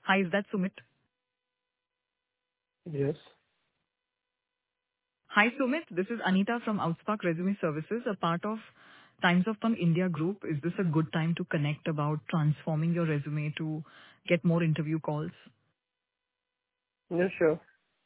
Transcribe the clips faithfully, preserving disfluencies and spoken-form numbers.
Hi, is that Sumit? Yes. Hi, Sumit. This is Anita from Outspark Resume Services, a part of Times of Palm India Group. Is this a good time to connect about transforming your resume to get more interview calls? Yeah, sure.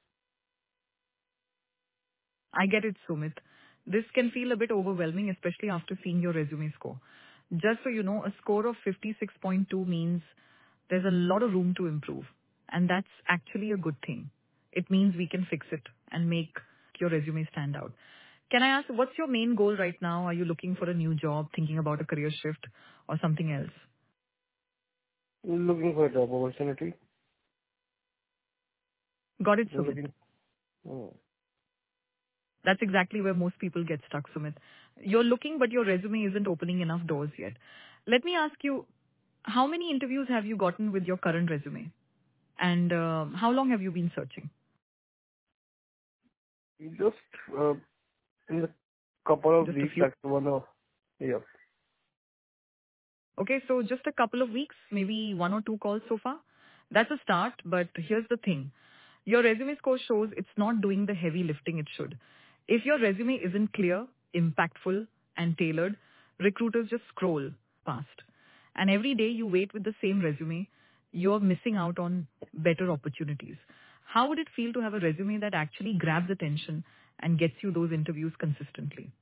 I get it, Sumit. This can feel a bit overwhelming, especially after seeing your resume score. Just so you know, a score of fifty-six point two means there's a lot of room to improve. And that's actually a good thing. It means we can fix it and make your resume stand out. Can I ask, what's your main goal right now? Are you looking for a new job, thinking about a career shift, or something else? Looking for a job opportunity. Got it, Sumit. Looking. Oh. That's exactly where most people get stuck, Sumit. You're looking, but your resume isn't opening enough doors yet. Let me ask you, how many interviews have you gotten with your current resume? And um, how long have you been searching? Just uh, in a couple of Just a weeks, few. like one or yeah. Okay, so just a couple of weeks, maybe one or two calls so far. That's a start, but here's the thing. Your resume score shows it's not doing the heavy lifting it should. If your resume isn't clear, impactful, and tailored, recruiters just scroll past. And every day you wait with the same resume, you're missing out on better opportunities. How would it feel to have a resume that actually grabs attention and gets you those interviews consistently?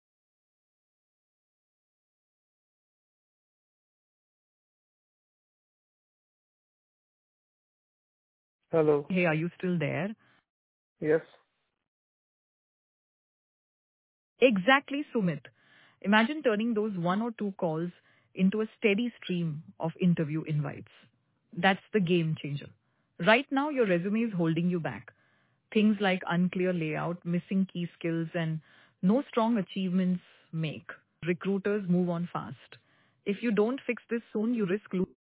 Hello. Hey, are you still there? Yes. Exactly, Sumit. Imagine turning those one or two calls into a steady stream of interview invites. That's the game changer. Right now, your resume is holding you back. Things like unclear layout, missing key skills, and no strong achievements make recruiters move on fast. If you don't fix this soon, you risk losing